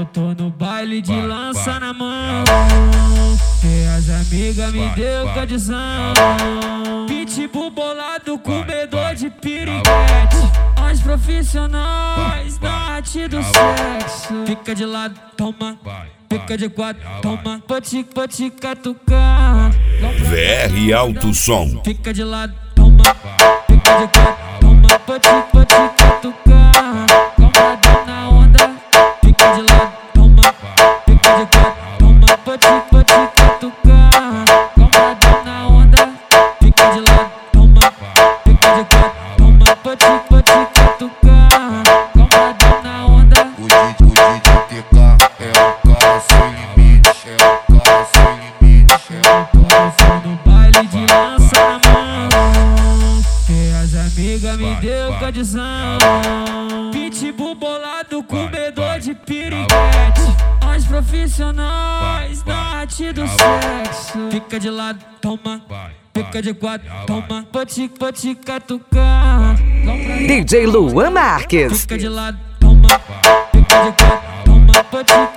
Eu tô no baile de lança na mão, e as amigas me deu condição. Pitbull bolado, comedor de piriguete. As profissionais da arte do sexo. Fica de lado, toma. Fica de quatro, toma. Vou te catucar. VR Alto Som. Fica de lado, toma. Fica de quatro, toma. Vou te catucar. Comprador na onda. Fica de lado, toma. Fica de quatro, toma. Vou te catucar. Comprador na onda. Fica de lado, toma. Fica de quatro, toma. Vou te catucar. Comprador na onda. O DJ TK é o cara sem limite, é o cara sem limite, Eu tô no baile de lança na mão, e as amigas me deu condição. Pitbull bolado, comedor de piriguete. As profissionais da arte do sexo. Fica de lado, toma. Fica de quatro, toma. Vou te catucar. DJ Luan Marques. Fica de lado, toma. Fica de quatro, toma. Vou te